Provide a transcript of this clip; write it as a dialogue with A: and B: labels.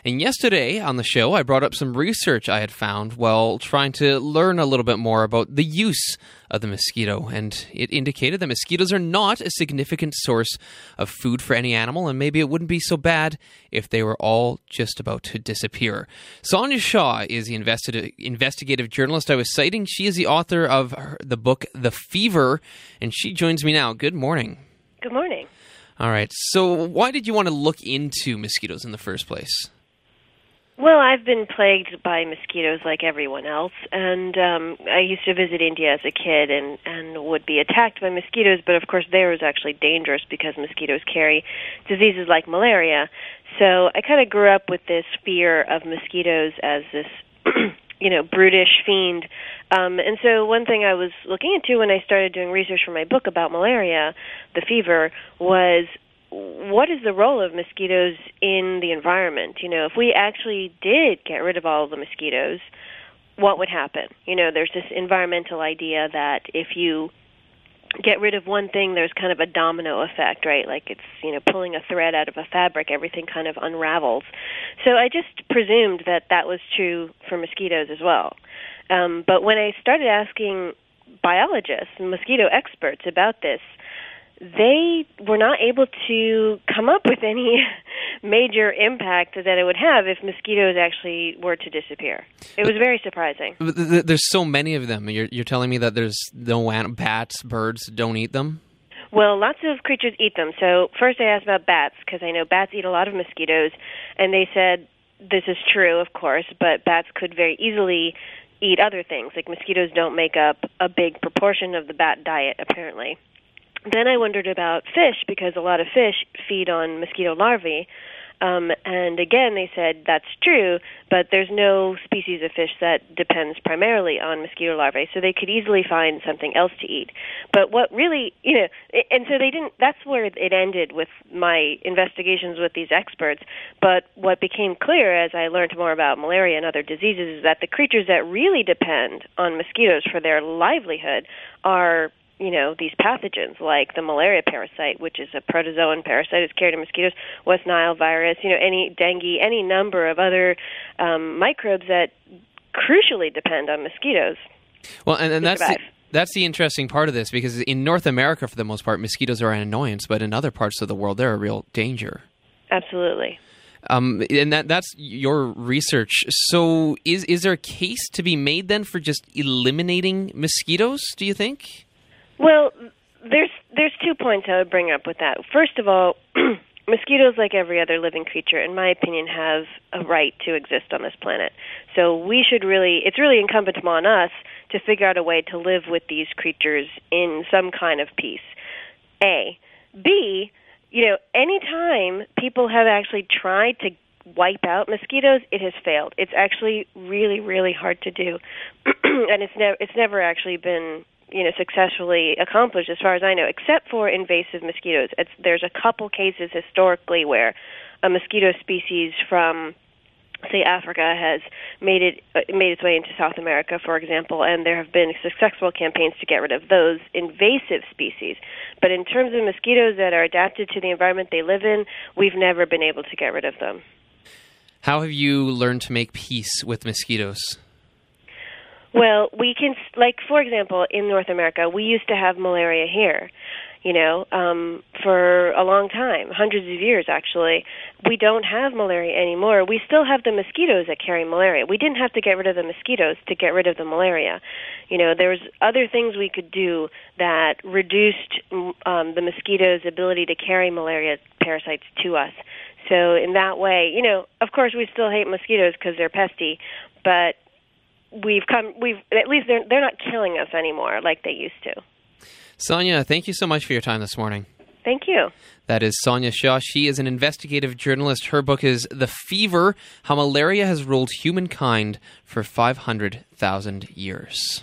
A: And yesterday on the show, I brought up some research I had found while trying to learn a little bit more about the use of the mosquito. And it indicated that mosquitoes are not a significant source of food for any animal, and maybe it wouldn't be so bad if they were all just about to disappear. Sonia Shaw is the investigative journalist I was citing. She is the author of the book The Fever, and she joins me now. Good morning.
B: Good morning.
A: All right. So why did you want to look into mosquitoes in the first place?
B: Well, I've been plagued by mosquitoes like everyone else, and I used to visit India as a kid and would be attacked by mosquitoes, but of course there was actually dangerous because mosquitoes carry diseases like malaria. So I kind of grew up with this fear of mosquitoes as this, brutish fiend. And so one thing I was looking into when I started doing research for my book about malaria, The Fever, was what is the role of mosquitoes in the environment? If we actually did get rid of all of the mosquitoes, what would happen? There's this environmental idea that if you get rid of one thing, there's kind of a domino effect, right? Like it's, pulling a thread out of a fabric, everything kind of unravels. So I just presumed that was true for mosquitoes as well. But when I started asking biologists and mosquito experts about this, they were not able to come up with any major impact that it would have if mosquitoes actually were to disappear. It was very surprising.
A: There's so many of them. You're telling me that there's no bats, birds don't eat them?
B: Well, lots of creatures eat them. So first I asked about bats, because I know bats eat a lot of mosquitoes, and they said this is true, of course, but bats could very easily eat other things. Like mosquitoes don't make up a big proportion of the bat diet, apparently. Then I wondered about fish, because a lot of fish feed on mosquito larvae. And again, they said that's true, but there's no species of fish that depends primarily on mosquito larvae, so they could easily find something else to eat. But what really, and so they didn't, that's where it ended with my investigations with these experts. But what became clear as I learned more about malaria and other diseases is that the creatures that really depend on mosquitoes for their livelihood are these pathogens like the malaria parasite, which is a protozoan parasite. It's carried in mosquitoes, West Nile virus, any dengue, any number of other microbes that crucially depend on mosquitoes.
A: Well, and that's the interesting part of this, because in North America, for the most part, mosquitoes are an annoyance, but in other parts of the world, they're a real danger.
B: Absolutely.
A: And that's your research. So is there a case to be made then for just eliminating mosquitoes, do you think?
B: Well, there's 2 points I would bring up with that. First of all, mosquitoes, like every other living creature, in my opinion, have a right to exist on this planet. So it's really incumbent upon us to figure out a way to live with these creatures in some kind of peace. A. B, any time people have actually tried to wipe out mosquitoes, it has failed. It's actually really, really hard to do. And it's never actually been successfully accomplished, as far as I know, except for invasive mosquitoes. There's a couple cases historically where a mosquito species from, say, Africa has made its way into South America, for example, and there have been successful campaigns to get rid of those invasive species. But in terms of mosquitoes that are adapted to the environment they live in, we've never been able to get rid of them.
A: How have you learned to make peace with mosquitoes?
B: Well, we can, for example, in North America, we used to have malaria here, for a long time, hundreds of years, actually. We don't have malaria anymore. We still have the mosquitoes that carry malaria. We didn't have to get rid of the mosquitoes to get rid of the malaria. There's other things we could do that reduced the mosquitoes' ability to carry malaria parasites to us. So in that way, of course, we still hate mosquitoes because they're pesky, but at least they're not killing us anymore like they used to.
A: Sonia, thank you so much for your time this morning.
B: Thank you.
A: That is Sonia Shaw. She is an investigative journalist. Her book is The Fever: How Malaria Has Ruled Humankind for 500,000 Years.